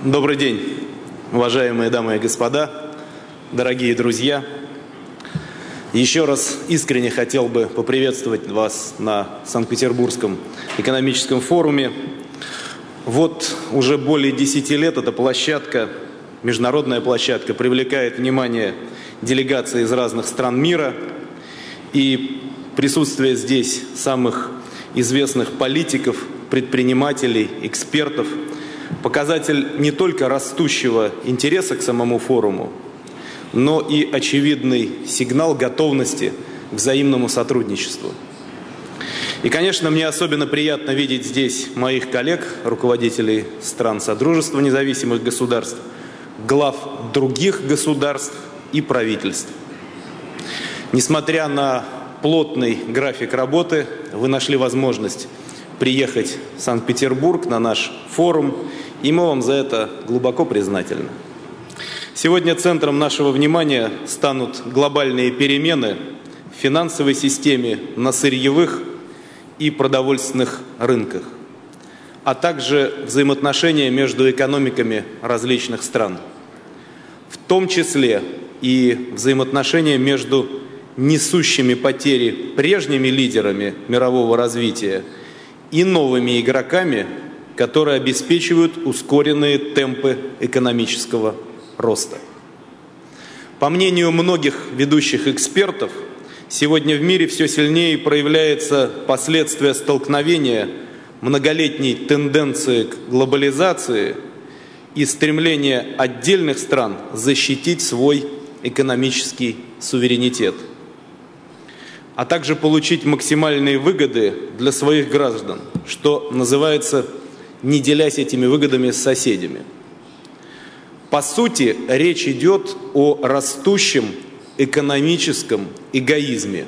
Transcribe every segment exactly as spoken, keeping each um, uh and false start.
Добрый день, уважаемые дамы и господа, дорогие друзья. Еще раз искренне хотел бы поприветствовать вас на Санкт-Петербургском экономическом форуме. Вот уже более десяти лет эта площадка, международная площадка, привлекает внимание делегаций из разных стран мира. И присутствие здесь самых известных политиков, предпринимателей, экспертов – показатель не только растущего интереса к самому форуму, но и очевидный сигнал готовности к взаимному сотрудничеству. И, конечно, мне особенно приятно видеть здесь моих коллег, руководителей стран Содружества независимых государств, глав других государств и правительств. Несмотря на плотный график работы, вы нашли возможность приехать в Санкт-Петербург на наш форум, и мы вам за это глубоко признательны. Сегодня центром нашего внимания станут глобальные перемены в финансовой системе, на сырьевых и продовольственных рынках, а также взаимоотношения между экономиками различных стран, в том числе и взаимоотношения между несущими потери прежними лидерами мирового развития и новыми игроками, которые обеспечивают ускоренные темпы экономического роста. По мнению многих ведущих экспертов, сегодня в мире все сильнее проявляется последствия столкновения многолетней тенденции к глобализации и стремления отдельных стран защитить свой экономический суверенитет, а также получить максимальные выгоды для своих граждан, что называется, не делясь этими выгодами с соседями. По сути, речь идет о растущем экономическом эгоизме.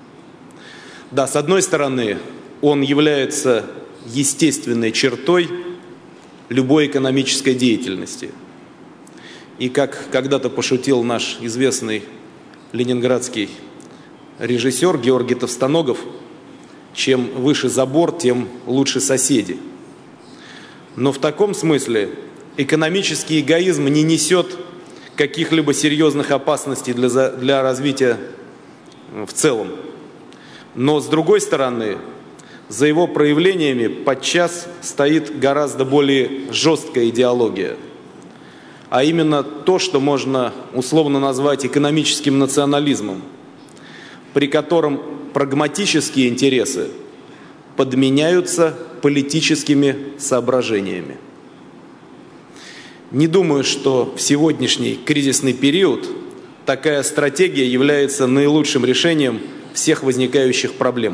Да, с одной стороны, он является естественной чертой любой экономической деятельности. И как когда-то пошутил наш известный ленинградский режиссер Георгий Товстоногов, чем выше забор, тем лучше соседи. Но в таком смысле экономический эгоизм не несет каких-либо серьезных опасностей для, для развития в целом. Но с другой стороны, за его проявлениями подчас стоит гораздо более жесткая идеология, а именно то, что можно условно назвать экономическим национализмом, при котором прагматические интересы подменяются политическими соображениями. Не думаю, что в сегодняшний кризисный период такая стратегия является наилучшим решением всех возникающих проблем.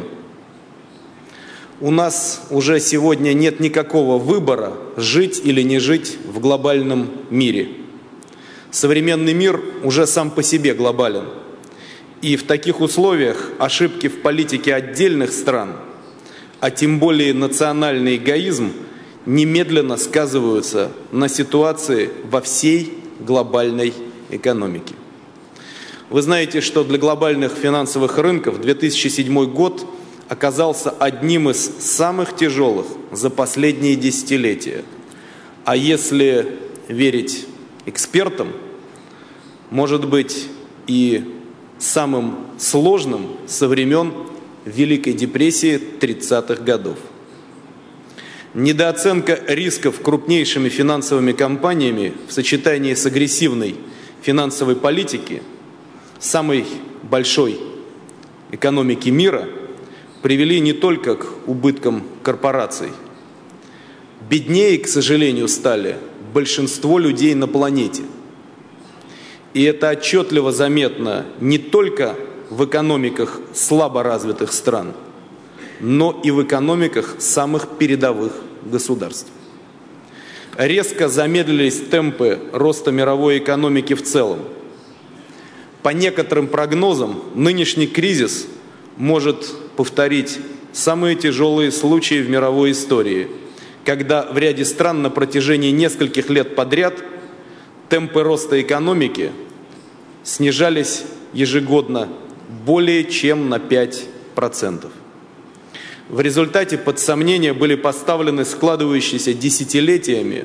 У нас уже сегодня нет никакого выбора, жить или не жить в глобальном мире. Современный мир уже сам по себе глобален. И в таких условиях ошибки в политике отдельных стран, а тем более национальный эгоизм, немедленно сказываются на ситуации во всей глобальной экономике. Вы знаете, что для глобальных финансовых рынков две тысячи седьмой год оказался одним из самых тяжелых за последние десятилетия. А если верить экспертам, может быть и самым сложным со времен Великой депрессии тридцатых годов. Недооценка рисков крупнейшими финансовыми компаниями в сочетании с агрессивной финансовой политикой самой большой экономики мира привели не только к убыткам корпораций. Беднее, к сожалению, стали большинство людей на планете. И это отчетливо заметно не только в экономиках слабо развитых стран, но и в экономиках самых передовых государств. Резко замедлились темпы роста мировой экономики в целом. По некоторым прогнозам, нынешний кризис может повторить самые тяжелые случаи в мировой истории, когда в ряде стран на протяжении нескольких лет подряд темпы роста экономики снижались ежегодно более чем на пять процентов. В результате под сомнение были поставлены складывающиеся десятилетиями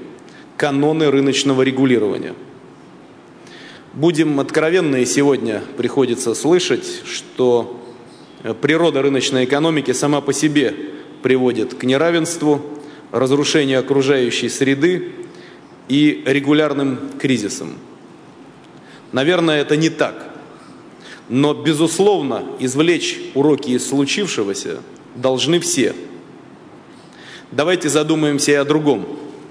каноны рыночного регулирования. Будем откровенны, сегодня приходится слышать, что природа рыночной экономики сама по себе приводит к неравенству, разрушению окружающей среды и регулярным кризисам. Наверное, это не так. Но, безусловно, извлечь уроки из случившегося должны все. Давайте задумаемся и о другом.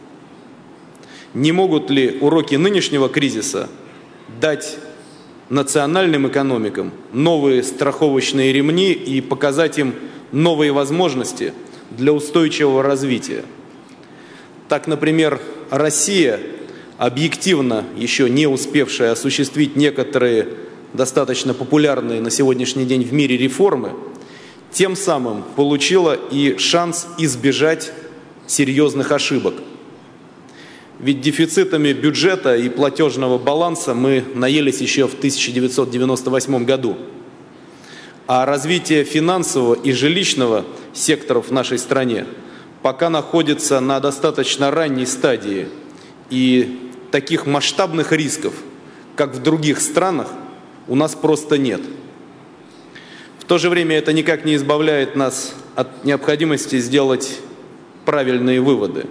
Не могут ли уроки нынешнего кризиса дать национальным экономикам новые страховочные ремни и показать им новые возможности для устойчивого развития? Так, например, Россия, объективно еще не успевшая осуществить некоторые достаточно популярные на сегодняшний день в мире реформы, тем самым получила и шанс избежать серьезных ошибок. Ведь дефицитами бюджета и платежного баланса мы наелись еще в тысяча девятьсот девяносто восьмом году. А развитие финансового и жилищного секторов в нашей стране пока находится на достаточно ранней стадии. И таких масштабных рисков, как в других странах, у нас просто нет. В то же время это никак не избавляет нас от необходимости сделать правильные выводы,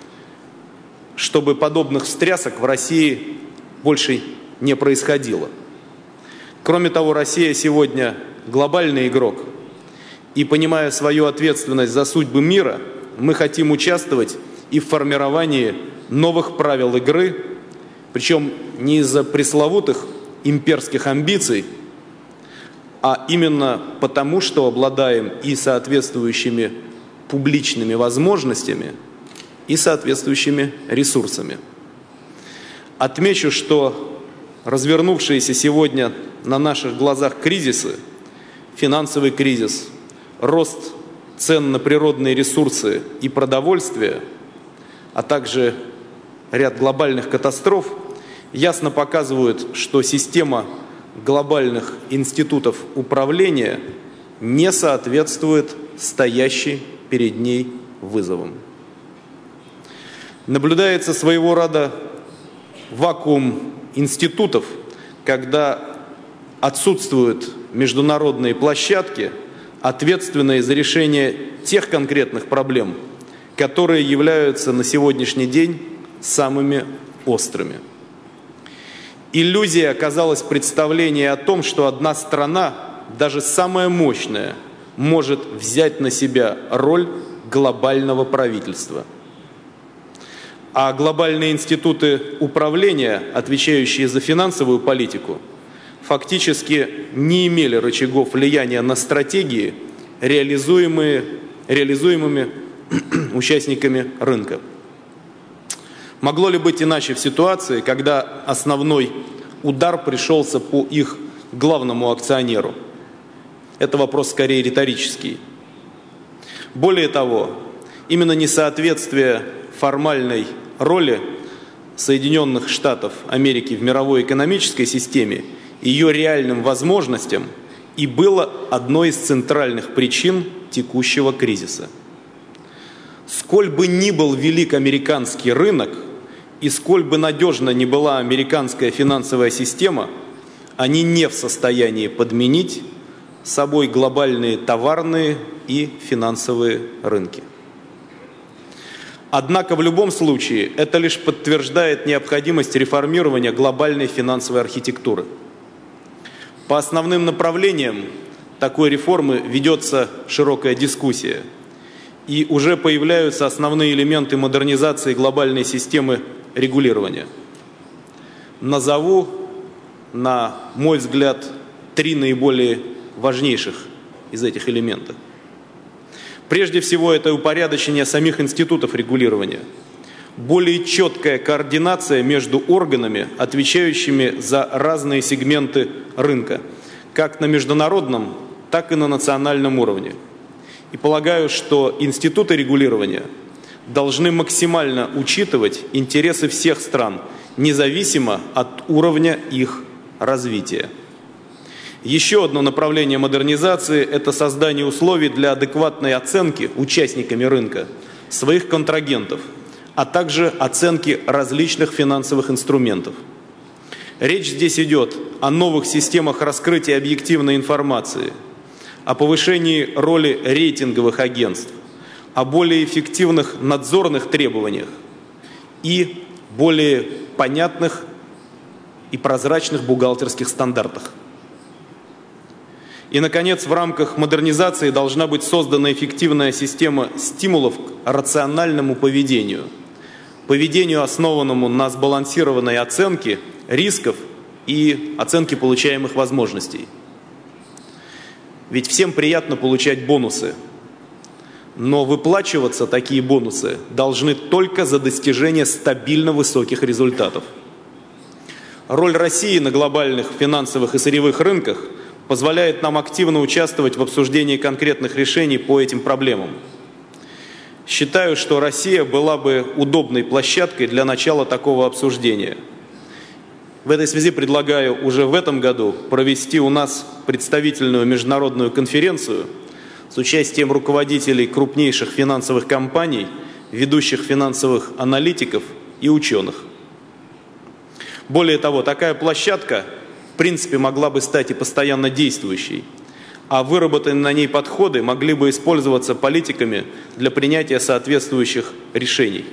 чтобы подобных встрясок в России больше не происходило. Кроме того, Россия сегодня глобальный игрок, и, понимая свою ответственность за судьбы мира, мы хотим участвовать и в формировании новых правил игры, причем не из-за пресловутых имперских амбиций, а именно потому, что обладаем и соответствующими публичными возможностями, и соответствующими ресурсами. Отмечу, что развернувшиеся сегодня на наших глазах кризисы, финансовый кризис, рост цен на природные ресурсы и продовольствие, а также ряд глобальных катастроф, ясно показывают, что система глобальных институтов управления не соответствует стоящим перед ней вызовам. Наблюдается своего рода вакуум институтов, когда отсутствуют международные площадки, ответственные за решение тех конкретных проблем, которые являются на сегодняшний день самыми острыми. Иллюзией оказалось представление о том, что одна страна, даже самая мощная, может взять на себя роль глобального правительства. А глобальные институты управления, отвечающие за финансовую политику, фактически не имели рычагов влияния на стратегии, реализуемые, реализуемыми участниками рынка. Могло ли быть иначе в ситуации, когда основной удар пришелся по их главному акционеру? Это вопрос скорее риторический. Более того, именно несоответствие формальной роли Соединенных Штатов Америки в мировой экономической системе и ее реальным возможностям и было одной из центральных причин текущего кризиса. Сколь бы ни был велик американский рынок и сколь бы надежна ни была американская финансовая система, они не в состоянии подменить собой глобальные товарные и финансовые рынки. Однако в любом случае это лишь подтверждает необходимость реформирования глобальной финансовой архитектуры. По основным направлениям такой реформы ведется широкая дискуссия, и уже появляются основные элементы модернизации глобальной системы регулирования. Назову, на мой взгляд, три наиболее важнейших из этих элементов. Прежде всего, это упорядочение самих институтов регулирования, более четкая координация между органами, отвечающими за разные сегменты рынка, как на международном, так и на национальном уровне. И полагаю, что институты регулирования должны максимально учитывать интересы всех стран, независимо от уровня их развития. Еще одно направление модернизации – это создание условий для адекватной оценки участниками рынка своих контрагентов, а также оценки различных финансовых инструментов. Речь здесь идет о новых системах раскрытия объективной информации, о повышении роли рейтинговых агентств, о более эффективных надзорных требованиях и более понятных и прозрачных бухгалтерских стандартах. И, наконец, в рамках модернизации должна быть создана эффективная система стимулов к рациональному поведению, поведению, основанному на сбалансированной оценке рисков и оценке получаемых возможностей. Ведь всем приятно получать бонусы, но выплачиваться такие бонусы должны только за достижение стабильно высоких результатов. Роль России на глобальных финансовых и сырьевых рынках позволяет нам активно участвовать в обсуждении конкретных решений по этим проблемам. Считаю, что Россия была бы удобной площадкой для начала такого обсуждения. В этой связи предлагаю уже в этом году провести у нас представительную международную конференцию с участием руководителей крупнейших финансовых компаний, ведущих финансовых аналитиков и ученых. Более того, такая площадка, в принципе, могла бы стать и постоянно действующей, а выработанные на ней подходы могли бы использоваться политиками для принятия соответствующих решений.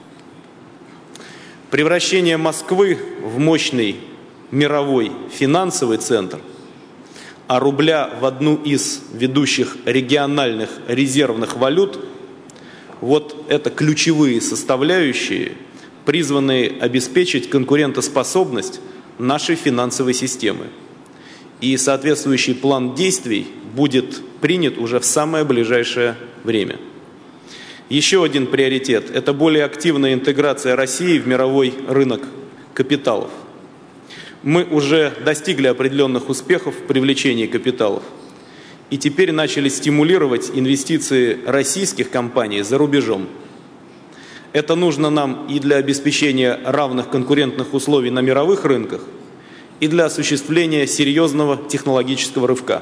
Превращение Москвы в мощный мировой финансовый центр, а рубля в одну из ведущих региональных резервных валют – вот это ключевые составляющие, призванные обеспечить конкурентоспособность нашей финансовой системы. И соответствующий план действий будет принят уже в самое ближайшее время. Еще один приоритет – это более активная интеграция России в мировой рынок капиталов. Мы уже достигли определенных успехов в привлечении капиталов и теперь начали стимулировать инвестиции российских компаний за рубежом. Это нужно нам и для обеспечения равных конкурентных условий на мировых рынках, и для осуществления серьезного технологического рывка.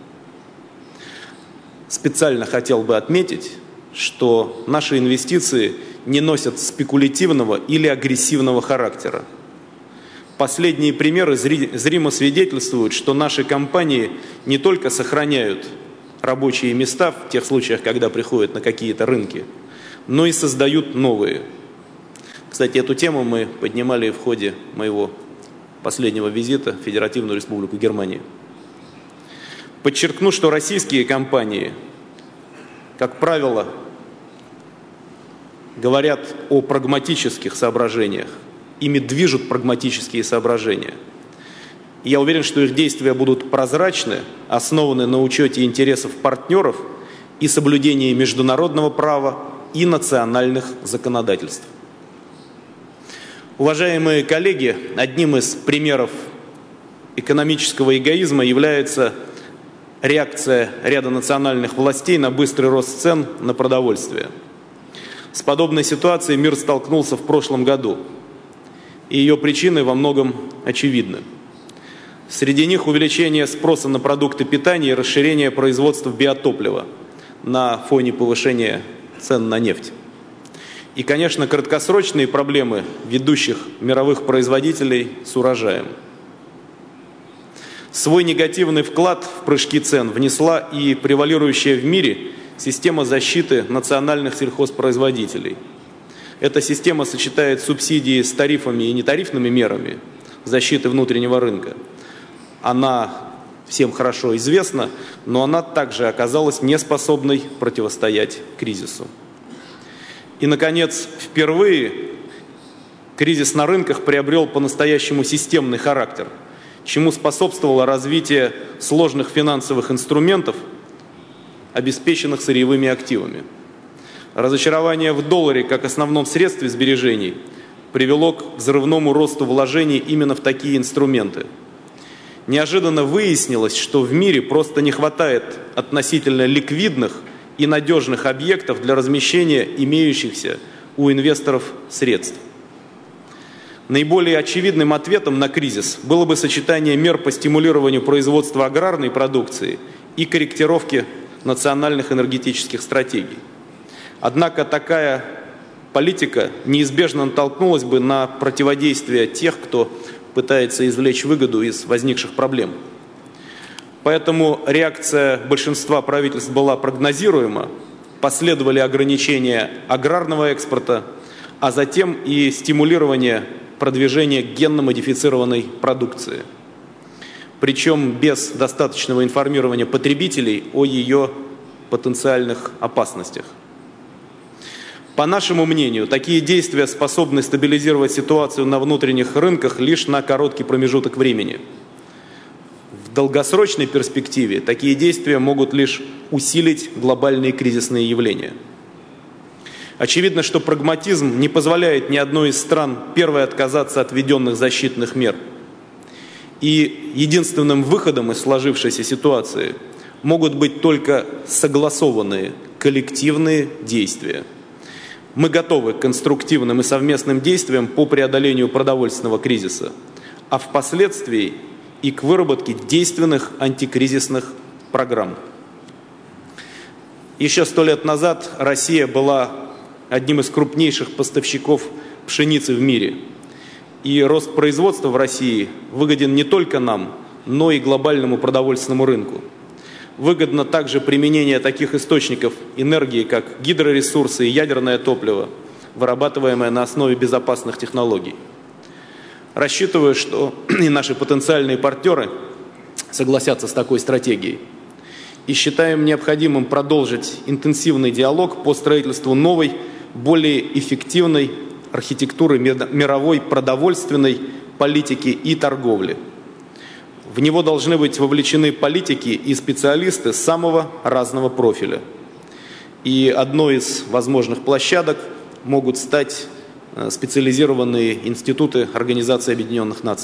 Специально хотел бы отметить, что наши инвестиции не носят спекулятивного или агрессивного характера. Последние примеры зримо свидетельствуют, что наши компании не только сохраняют рабочие места в тех случаях, когда приходят на какие-то рынки, но и создают новые. Кстати, эту тему мы поднимали в ходе моего последнего визита в Федеративную Республику Германии. Подчеркну, что российские компании, как правило, говорят о прагматических соображениях. Ими движут прагматические соображения. Я уверен, что их действия будут прозрачны, основаны на учете интересов партнеров и соблюдении международного права и национальных законодательств. Уважаемые коллеги, одним из примеров экономического эгоизма является реакция ряда национальных властей на быстрый рост цен на продовольствие. С подобной ситуацией мир столкнулся в прошлом году, и ее причины во многом очевидны. Среди них увеличение спроса на продукты питания и расширение производства биотоплива на фоне повышения цен на нефть. И, конечно, краткосрочные проблемы ведущих мировых производителей с урожаем. Свой негативный вклад в прыжки цен внесла и превалирующая в мире система защиты национальных сельхозпроизводителей. Эта система сочетает субсидии с тарифами и нетарифными мерами защиты внутреннего рынка. Она всем хорошо известна, но она также оказалась неспособной противостоять кризису. И, наконец, впервые кризис на рынках приобрел по-настоящему системный характер, чему способствовало развитие сложных финансовых инструментов, обеспеченных сырьевыми активами. Разочарование в долларе как основном средстве сбережений привело к взрывному росту вложений именно в такие инструменты. Неожиданно выяснилось, что в мире просто не хватает относительно ликвидных и надежных объектов для размещения имеющихся у инвесторов средств. Наиболее очевидным ответом на кризис было бы сочетание мер по стимулированию производства аграрной продукции и корректировки национальных энергетических стратегий. Однако такая политика неизбежно натолкнулась бы на противодействие тех, кто пытается извлечь выгоду из возникших проблем. Поэтому реакция большинства правительств была прогнозируема, последовали ограничения аграрного экспорта, а затем и стимулирование продвижения генно-модифицированной продукции. Причем без достаточного информирования потребителей о ее потенциальных опасностях. По нашему мнению, такие действия способны стабилизировать ситуацию на внутренних рынках лишь на короткий промежуток времени. В долгосрочной перспективе такие действия могут лишь усилить глобальные кризисные явления. Очевидно, что прагматизм не позволяет ни одной из стран первой отказаться от введенных защитных мер. И единственным выходом из сложившейся ситуации могут быть только согласованные коллективные действия. Мы готовы к конструктивным и совместным действиям по преодолению продовольственного кризиса, а впоследствии и к выработке действенных антикризисных программ. Еще сто лет назад Россия была одним из крупнейших поставщиков пшеницы в мире. И рост производства в России выгоден не только нам, но и глобальному продовольственному рынку. Выгодно также применение таких источников энергии, как гидроресурсы и ядерное топливо, вырабатываемое на основе безопасных технологий. Рассчитываю, что и наши потенциальные партнеры согласятся с такой стратегией. И считаем необходимым продолжить интенсивный диалог по строительству новой, более эффективной архитектуры мировой продовольственной политики и торговли. В него должны быть вовлечены политики и специалисты самого разного профиля. И одной из возможных площадок могут стать специализированные институты Организации Объединенных Наций.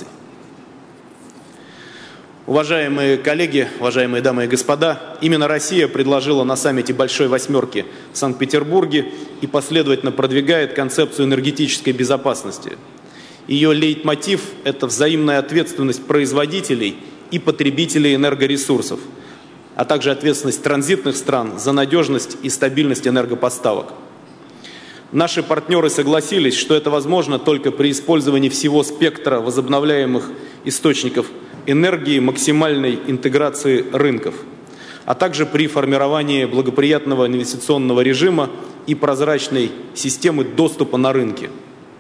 Уважаемые коллеги, уважаемые дамы и господа, именно Россия предложила на саммите Большой Восьмерки в Санкт-Петербурге и последовательно продвигает концепцию энергетической безопасности. Ее лейтмотив – это взаимная ответственность производителей и потребителей энергоресурсов, а также ответственность транзитных стран за надежность и стабильность энергопоставок. Наши партнеры согласились, что это возможно только при использовании всего спектра возобновляемых источников энергии, максимальной интеграции рынков, а также при формировании благоприятного инвестиционного режима и прозрачной системы доступа на рынки.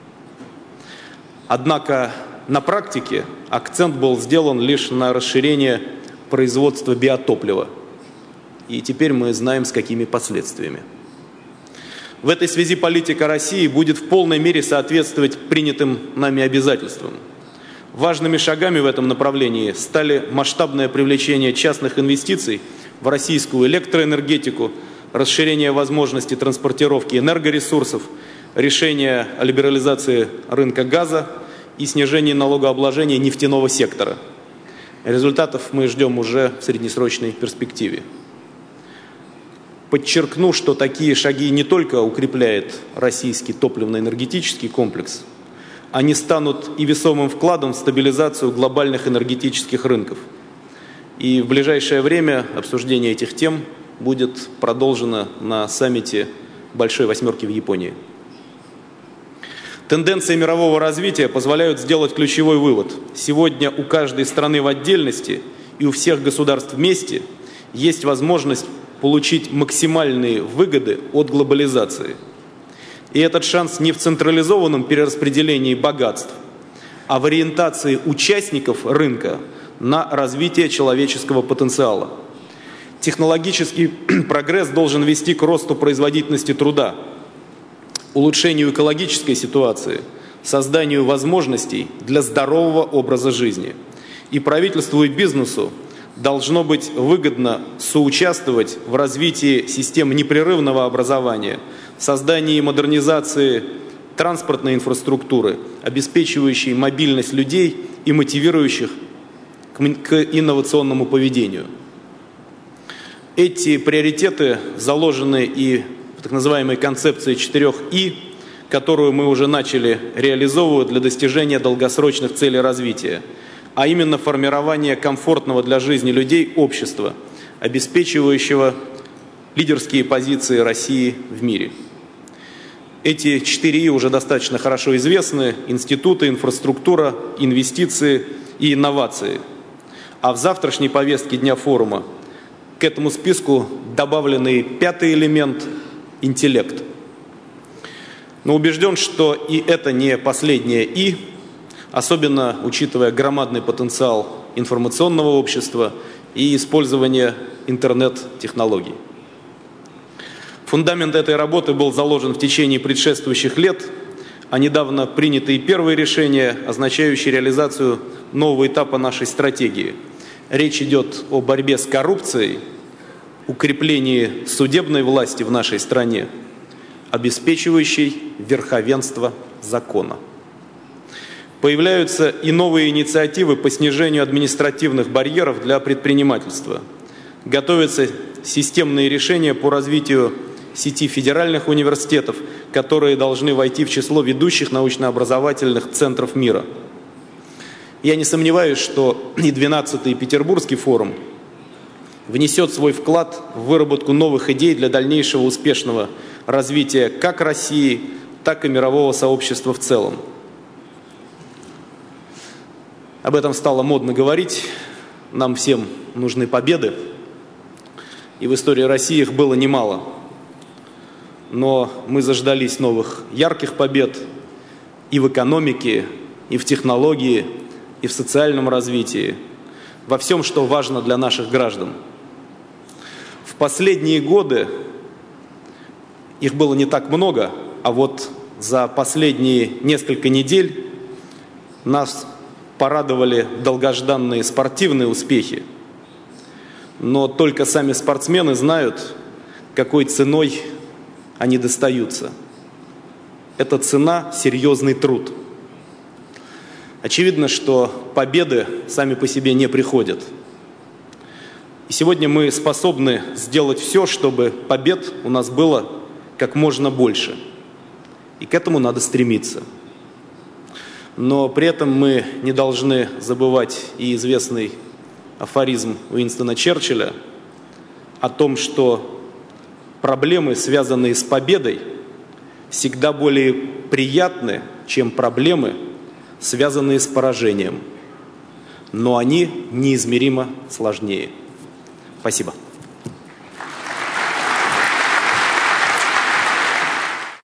Однако на практике акцент был сделан лишь на расширение производства биотоплива. И теперь мы знаем, с какими последствиями. В этой связи политика России будет в полной мере соответствовать принятым нами обязательствам. Важными шагами в этом направлении стали масштабное привлечение частных инвестиций в российскую электроэнергетику, расширение возможностей транспортировки энергоресурсов, решение о либерализации рынка газа и снижение налогообложения нефтяного сектора. Результатов мы ждем уже в среднесрочной перспективе. Подчеркну, что такие шаги не только укрепляют российский топливно-энергетический комплекс, они станут и весомым вкладом в стабилизацию глобальных энергетических рынков. И в ближайшее время обсуждение этих тем будет продолжено на саммите Большой Восьмерки в Японии. Тенденции мирового развития позволяют сделать ключевой вывод. Сегодня у каждой страны в отдельности и у всех государств вместе есть возможность получить максимальные выгоды от глобализации. И этот шанс не в централизованном перераспределении богатств, а в ориентации участников рынка на развитие человеческого потенциала. Технологический прогресс должен вести к росту производительности труда, улучшению экологической ситуации, созданию возможностей для здорового образа жизни. И правительству и бизнесу должно быть выгодно соучаствовать в развитии систем непрерывного образования, создании и модернизации транспортной инфраструктуры, обеспечивающей мобильность людей и мотивирующих к инновационному поведению. Эти приоритеты заложены и в так называемой концепции четырех И, которую мы уже начали реализовывать для достижения долгосрочных целей развития, а именно формирование комфортного для жизни людей общества, обеспечивающего лидерские позиции России в мире. Эти четыре И уже достаточно хорошо известны: институты, инфраструктура, инвестиции и инновации. А в завтрашней повестке дня форума к этому списку добавленный пятый элемент – интеллект. Но убежден, что и это не последнее «и», особенно учитывая громадный потенциал информационного общества и использование интернет-технологий. Фундамент этой работы был заложен в течение предшествующих лет, а недавно принятые первые решения, означающие реализацию нового этапа нашей стратегии. Речь идет о борьбе с коррупцией, укреплении судебной власти в нашей стране, обеспечивающей верховенство закона. Появляются и новые инициативы по снижению административных барьеров для предпринимательства. Готовятся системные решения по развитию сети федеральных университетов, которые должны войти в число ведущих научно-образовательных центров мира. Я не сомневаюсь, что и двенадцатый Петербургский форум внесет свой вклад в выработку новых идей для дальнейшего успешного развития как России, так и мирового сообщества в целом. Об этом стало модно говорить. Нам всем нужны победы. И в истории России их было немало. Но мы заждались новых ярких побед и в экономике, и в технологии, и в социальном развитии, во всем, что важно для наших граждан. В последние годы их было не так много, а вот за последние несколько недель нас порадовали долгожданные спортивные успехи. Но только сами спортсмены знают, какой ценой они достаются. Это цена – серьезный труд. Очевидно, что победы сами по себе не приходят. И сегодня мы способны сделать все, чтобы побед у нас было как можно больше. И к этому надо стремиться. Но при этом мы не должны забывать и известный афоризм Уинстона Черчилля о том, что проблемы, связанные с победой, всегда более приятны, чем проблемы, связанные с поражением. Но они неизмеримо сложнее. Спасибо.